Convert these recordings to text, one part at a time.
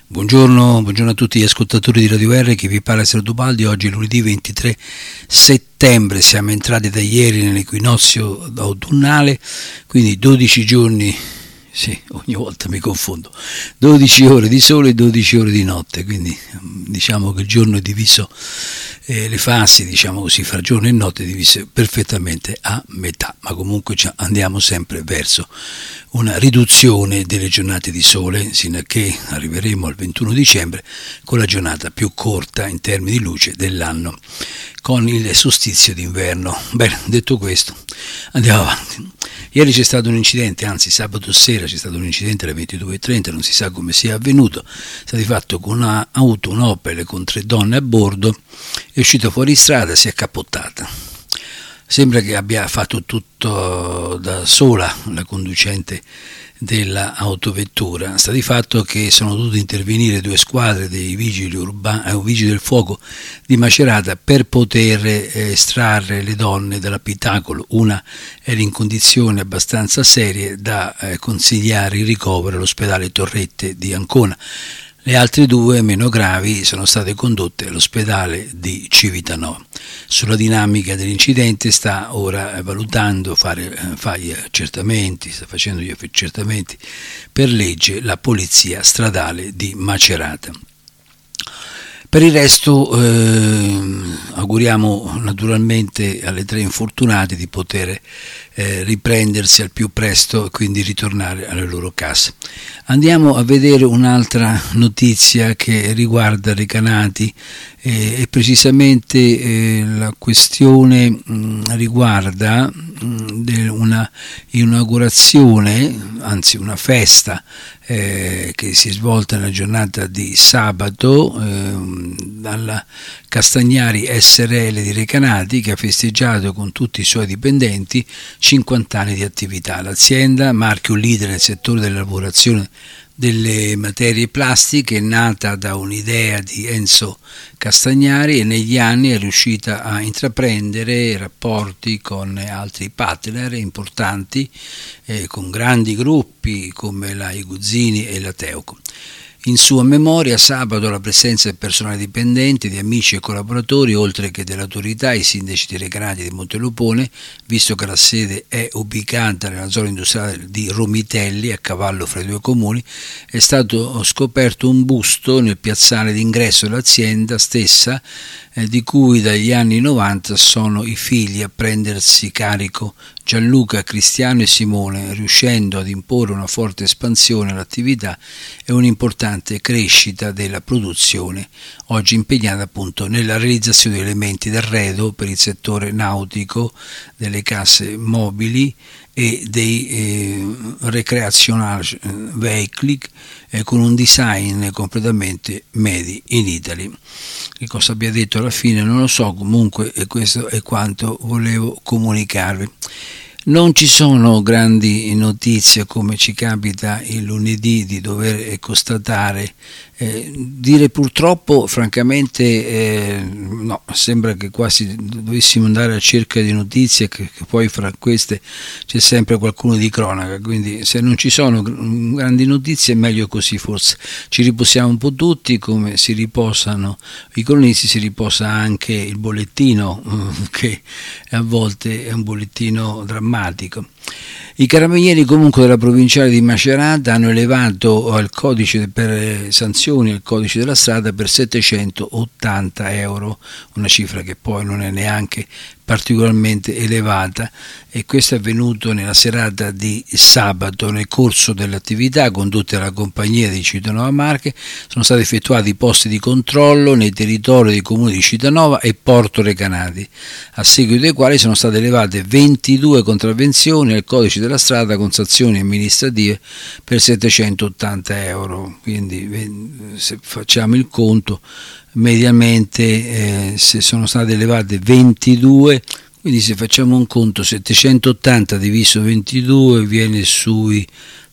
Buongiorno a tutti gli ascoltatori di Radio R, che vi parla Sergio Baldi. Oggi è lunedì 23 settembre, siamo entrati da ieri nell'equinozio autunnale, quindi 12 giorni, sì, ogni volta mi confondo, 12 ore di sole e 12 ore di notte, quindi diciamo che il giorno è diviso, le fasi, diciamo così, fra giorno e notte divise perfettamente a metà, ma comunque andiamo sempre verso una riduzione delle giornate di sole, sino a che arriveremo al 21 dicembre con la giornata più corta in termini di luce dell'anno, con il solstizio d'inverno. Bene, detto questo, andiamo avanti. Ieri c'è stato un incidente, anzi sabato sera c'è stato un incidente alle 22:30, non si sa come sia avvenuto. È stato fatto con un'auto, un Opel con 3 donne a bordo, è uscita fuori strada e si è cappottata. Sembra che abbia fatto tutto da sola la conducente dell'autovettura. Sta di fatto che sono dovute intervenire 2 squadre dei vigili del fuoco di Macerata per poter estrarre le donne dall'abitacolo. Una era in condizioni abbastanza serie da consigliare il ricovero all'ospedale Torrette di Ancona. Le altre 2, meno gravi, sono state condotte all'ospedale di Civitanova. Sulla dinamica dell'incidente sta ora valutando sta facendo gli accertamenti per legge la polizia stradale di Macerata. Per il resto auguriamo naturalmente alle 3 infortunati di poter riprendersi al più presto e quindi ritornare alle loro case. Andiamo a vedere un'altra notizia che riguarda Recanati e precisamente la questione riguarda una inaugurazione, anzi una festa che si è svolta nella giornata di sabato dalla Castagnari SRL di Recanati, che ha festeggiato con tutti i suoi dipendenti 50 anni di attività. L'azienda, marchio leader nel settore della lavorazione delle materie plastiche, è nata da un'idea di Enzo Castagnari e negli anni è riuscita a intraprendere rapporti con altri partner importanti, con grandi gruppi come la Iguzzini e la Teuco. In sua memoria, sabato, la presenza del personale dipendente, di amici e collaboratori, oltre che dell'autorità, i sindaci di Recanati e di Montelupone, visto che la sede è ubicata nella zona industriale di Romitelli, a cavallo fra i 2 comuni, è stato scoperto un busto nel piazzale d'ingresso dell'azienda stessa, di cui dagli anni 90 sono i figli a prendersi carico Gianluca, Cristiano e Simone, riuscendo ad imporre una forte espansione all'attività e un'importante crescita della produzione, oggi impegnata appunto nella realizzazione di elementi d'arredo per il settore nautico, delle casse mobili e dei recreational vehicle, con un design completamente made in Italy. Che cosa abbia detto alla fine non lo so, comunque questo è quanto volevo comunicarvi. Non ci sono grandi notizie, come ci capita il lunedì di dover constatare. Dire purtroppo, francamente, no, sembra che quasi dovessimo andare a cerca di notizie, che poi fra queste c'è sempre qualcuno di cronaca, quindi se non ci sono grandi notizie è meglio così, forse ci riposiamo un po' tutti, come si riposano i cronisti, si riposa anche il bollettino, che a volte è un bollettino drammatico. I carabinieri comunque della provinciale di Macerata hanno elevato al codice per sanzioni al codice della strada per 780 euro, una cifra che poi non è neanche particolarmente elevata, e questo è avvenuto nella serata di sabato. Nel corso dell'attività condotte dalla compagnia di Civitanova Marche sono stati effettuati posti di controllo nei territori dei comuni di Civitanova e Porto Recanati, a seguito dei quali sono state elevate 22 contravvenzioni al codice della strada con sanzioni amministrative per 780 euro. Quindi se facciamo il conto, mediamente se sono state elevate 22, quindi se facciamo un conto, 780 diviso 22 viene sui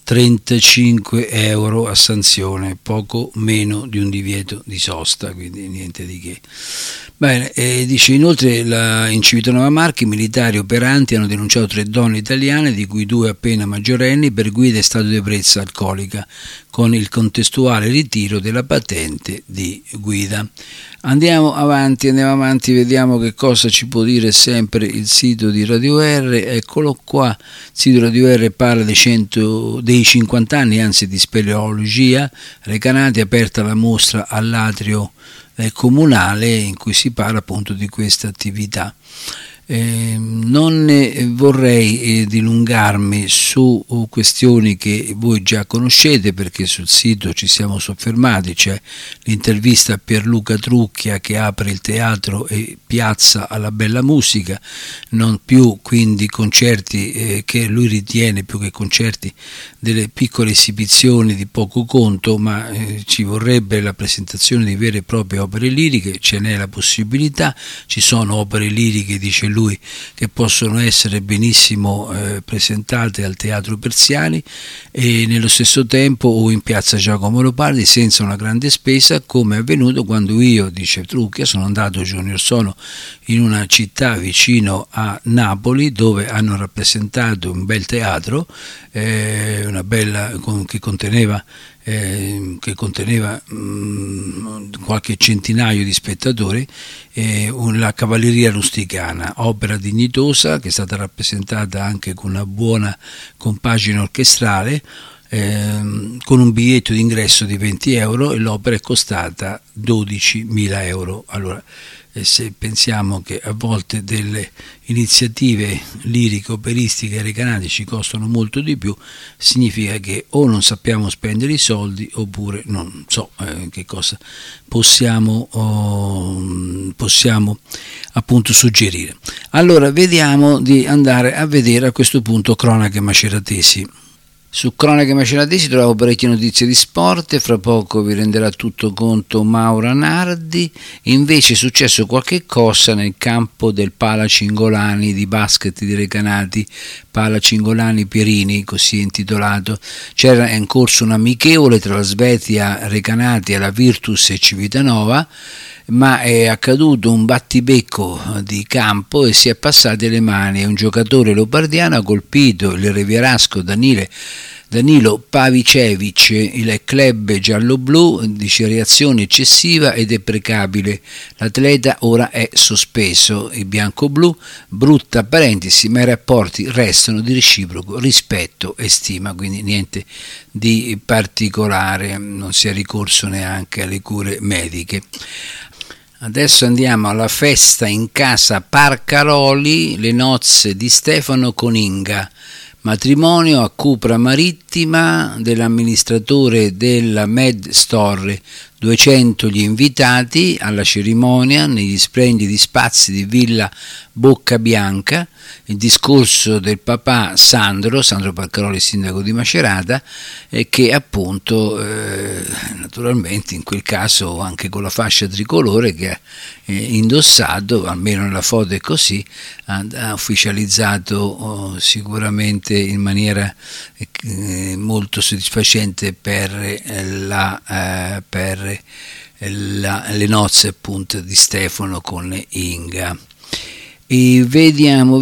35 euro a sanzione, poco meno di un divieto di sosta, quindi niente di che. Bene, dice inoltre in Civitanova Marche i militari operanti hanno denunciato 3 donne italiane, di cui 2 appena maggiorenni, per guida in stato di ebbrezza alcolica, con il contestuale ritiro della patente di guida. Andiamo avanti, vediamo che cosa ci può dire sempre il sito di Radio R. Eccolo qua, il sito di Radio R parla dei 50 anni, anzi, di speleologia Recanati, aperta la mostra all'atrio comunale in cui si parla appunto di questa attività. Non ne vorrei dilungarmi su questioni che voi già conoscete, perché sul sito ci siamo soffermati. C'è l'intervista a Pierluca Trucchia che apre il teatro e piazza alla bella musica, non più quindi concerti che lui ritiene più che concerti delle piccole esibizioni di poco conto, ma ci vorrebbe la presentazione di vere e proprie opere liriche. Ce n'è la possibilità, ci sono opere liriche, dice lui, che possono essere benissimo presentate al Teatro Persiani e nello stesso tempo o in piazza Giacomo Leopardi senza una grande spesa, come è avvenuto quando io, dice Trucchia, sono andato giorni or sono in una città vicino a Napoli dove hanno rappresentato un bel teatro, una bella che conteneva qualche centinaio di spettatori, la Cavalleria Rusticana, opera dignitosa che è stata rappresentata anche con una buona compagine orchestrale, con un biglietto d'ingresso di 20 euro, e l'opera è costata 12.000 euro. Allora, se pensiamo che a volte delle iniziative lirico-operistiche recanate ci costano molto di più, significa che o non sappiamo spendere i soldi oppure non so che cosa possiamo appunto suggerire. Allora vediamo di andare a vedere a questo punto Cronache Maceratesi. Su Cronache Maceratesi trovo parecchie notizie di sport, e fra poco vi renderà tutto conto Maura Nardi. Invece è successo qualche cosa nel campo del Pala Cingolani di basket di Recanati, Pala Cingolani Pierini, così intitolato. C'era in corso un amichevole tra la Svezia Recanati e la Virtus e Civitanova, ma è accaduto un battibecco di campo e si è passati le mani. Un giocatore lobardiano ha colpito il rivierasco Danilo Pavicevic. Il club giallo-blu dice reazione eccessiva e deprecabile. L'atleta ora è sospeso. I bianco-blu, brutta parentesi, ma i rapporti restano di reciproco rispetto e stima, quindi niente di particolare, non si è ricorso neanche alle cure mediche. Adesso andiamo alla festa in casa Parcaroli, le nozze di Stefano con Inga. Matrimonio a Cupra Marittima dell'amministratore della Med Store. 200 gli invitati alla cerimonia negli splendidi spazi di Villa Bocca Bianca. Il discorso del papà Sandro Parcaroli, sindaco di Macerata, che appunto naturalmente in quel caso anche con la fascia tricolore che ha indossato, almeno nella foto è così, ha ufficializzato sicuramente in maniera molto soddisfacente per le nozze appunto di Stefano con Inga. E vediamo,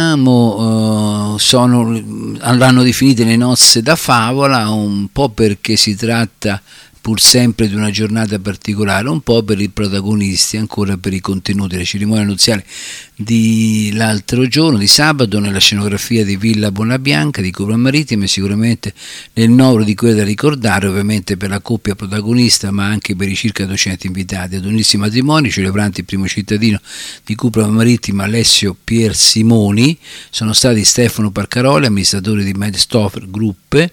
l'hanno definite le nozze da favola, un po' perché si tratta pur sempre di una giornata particolare, un po' per i protagonisti, ancora per i contenuti della cerimonia nuziale di l'altro giorno, di sabato, nella scenografia di Villa Bonabianca di Cupra Marittima, e sicuramente nel novero di quelle da ricordare, ovviamente per la coppia protagonista, ma anche per i circa 200 invitati. Ad unirsi matrimoni celebranti il primo cittadino di Cupra Marittima, Alessio Pier Simoni, sono stati Stefano Parcaroli, amministratore di Medstoffer Group,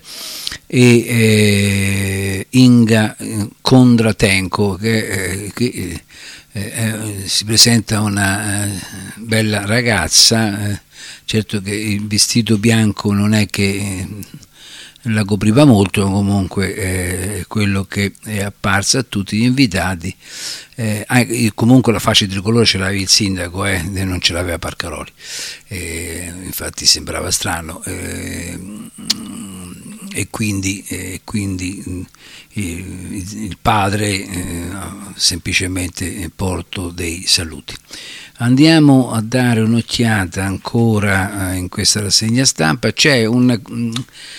e Inga Kondratenko, che si presenta una bella ragazza. Certo che il vestito bianco non è che la copriva molto, comunque quello che è apparsa a tutti gli invitati. Comunque la fascia tricolore ce l'aveva il sindaco, non ce l'aveva Parcaroli, infatti sembrava strano, e quindi il padre semplicemente porto dei saluti. Andiamo a dare un'occhiata ancora in questa rassegna stampa. C'è un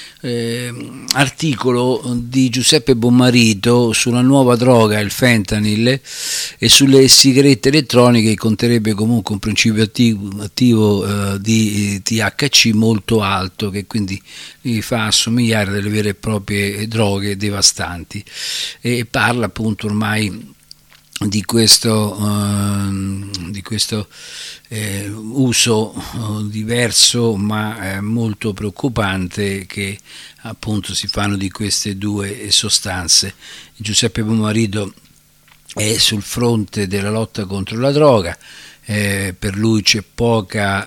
articolo di Giuseppe Bommarito sulla nuova droga, il fentanyl, e sulle sigarette elettroniche, che conterrebbe comunque un principio attivo di THC molto alto, che quindi li fa assomigliare a delle vere e proprie droghe devastanti, e parla appunto ormai di questo uso diverso ma molto preoccupante che appunto si fanno di queste due sostanze. Giuseppe Bommarito è sul fronte della lotta contro la droga. Per lui c'è poca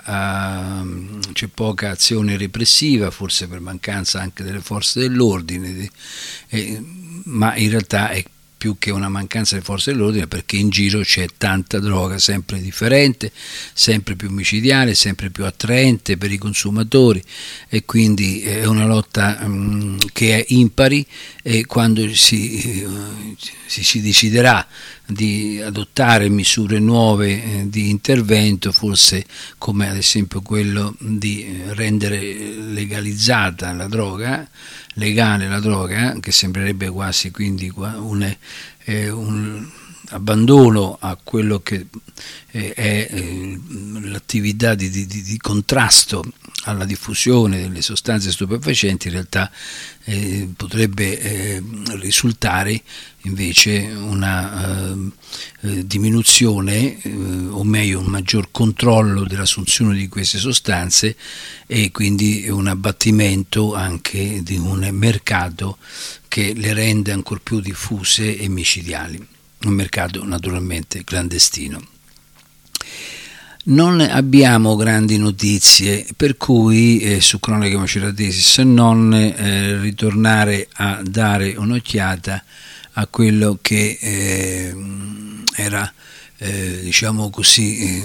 azione repressiva, forse per mancanza anche delle forze dell'ordine, ma in realtà è più che una mancanza di forze dell'ordine, perché in giro c'è tanta droga sempre differente, sempre più micidiale, sempre più attraente per i consumatori, e quindi è una lotta che è impari, e quando si deciderà di adottare misure nuove di intervento, forse come ad esempio quello di rendere legalizzata la droga, legale la droga, che sembrerebbe quasi quindi un abbandono a quello che è l'attività di contrasto alla diffusione delle sostanze stupefacenti, in realtà potrebbe risultare invece una diminuzione, o meglio un maggior controllo dell'assunzione di queste sostanze, e quindi un abbattimento anche di un mercato che le rende ancor più diffuse e micidiali, un mercato naturalmente clandestino. Non abbiamo grandi notizie, per cui su Cronache Maceratesi, se non ritornare a dare un'occhiata a quello che era diciamo così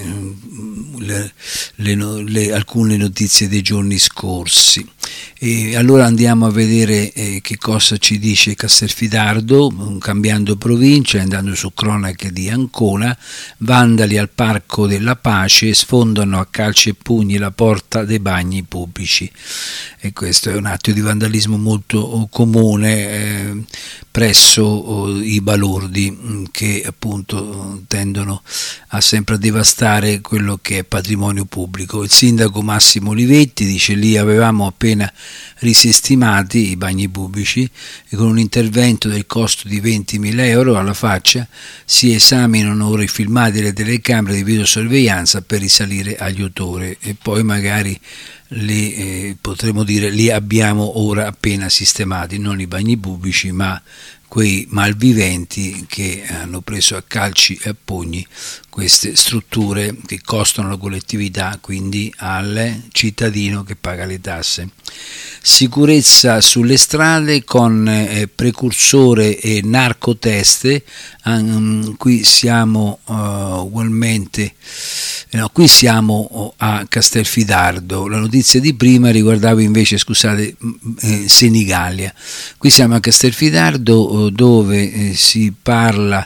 alcune notizie dei giorni scorsi. E allora andiamo a vedere che cosa ci dice Castelfidardo, cambiando provincia, andando su Cronache di Ancona. Vandali al Parco della Pace sfondano a calci e pugni la porta dei bagni pubblici, e questo è un atto di vandalismo molto comune presso i balordi, che appunto tendono a sempre a devastare quello che è patrimonio pubblico. Il sindaco Massimo Olivetti dice: lì avevamo appena risistemati i bagni pubblici e con un intervento del costo di 20.000 euro alla faccia si esaminano ora i filmati delle telecamere di videosorveglianza per risalire agli autori, e poi magari potremmo dire li abbiamo ora appena sistemati, non i bagni pubblici ma quei malviventi che hanno preso a calci e a pugni queste strutture che costano alla collettività, quindi al cittadino che paga le tasse. Sicurezza sulle strade con precursore e narcoteste. Qui siamo ugualmente qui siamo a Castelfidardo. La notizia di prima riguardava invece, Senigallia. Qui siamo a Castelfidardo, dove si parla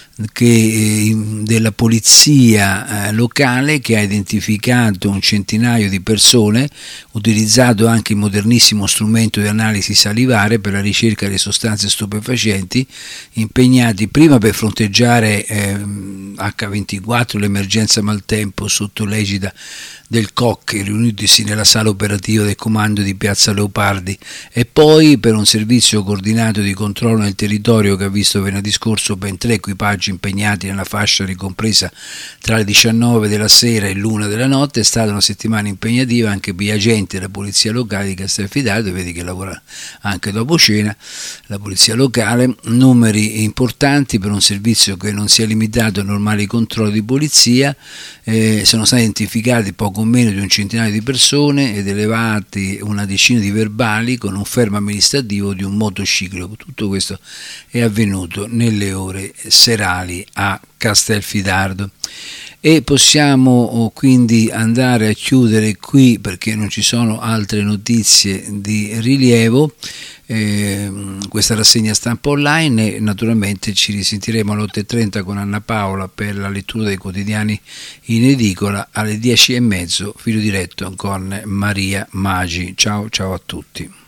della polizia locale, che ha identificato un centinaio di persone, utilizzato anche il modernissimo strumento di analisi salivare per la ricerca delle sostanze stupefacenti, impegnati prima per fronteggiare H24, l'emergenza maltempo, sotto l'egida del COC, riunitisi nella sala operativa del comando di Piazza Leopardi, e poi per un servizio coordinato di controllo nel territorio che ha visto venerdì scorso ben 3 equipaggi impegnati nella fascia ricompresa tra le 19 della sera e l'1 della notte. È stata una settimana impegnativa anche per gli agenti della polizia locale di Castelfidardo, vedi che lavora anche dopo cena la polizia locale, numeri importanti per un servizio che non si è limitato a normali controlli di polizia. Sono stati identificati poco meno di un centinaio di persone ed elevati una decina di verbali con un fermo amministrativo di un motociclo. Tutto questo è avvenuto nelle ore serali a Castelfidardo. e possiamo quindi andare a chiudere qui perché non ci sono altre notizie di rilievo. Questa rassegna stampa online, e naturalmente ci risentiremo alle 8:30 con Anna Paola per la lettura dei quotidiani in edicola, alle 10:30 filo diretto con Maria Magi. Ciao a tutti.